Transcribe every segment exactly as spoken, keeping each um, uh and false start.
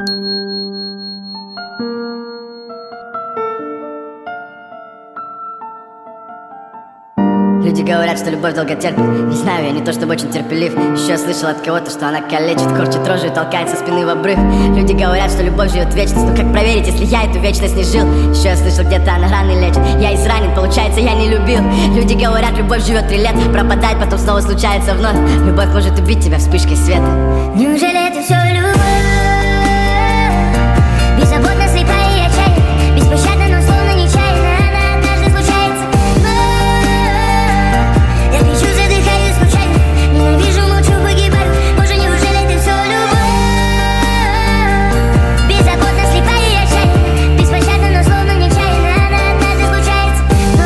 Люди говорят, что любовь долго терпит. Не знаю, я не то чтобы очень терпелив. Еще я слышал от кого-то, что она калечит, корчит рожу и толкает со спины в обрыв. Люди говорят, что любовь живет вечность. Но как проверить, если я эту вечность не жил? Еще я слышал, где-то она раны лечит. Я изранен, получается, я не любил. Люди говорят, любовь живет три лет, пропадает, потом снова случается вновь. Любовь может убить тебя вспышкой света. Неужели это все любовь? Беззаботно, слепая и отчаянна, беспощадна, но словно нечаянно. Она однажды случается. Я кричу, задыхаюсь случайно, ненавижу, молчу, погибаю. Боже, неужели это все любовь? Беззаботно, слепая и отчаянна, беспощадна, но словно нечаянно. Она однажды случается.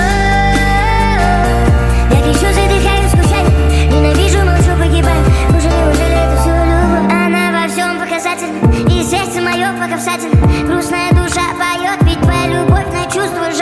Я кричу, задыхаюсь случайно, ненавижу, молчу, погибаю. Боже, неужели это все любовь? Она во всем показательна, и сердце мое пока всадина. Грустная душа поет, ведь твоя любовь на чувство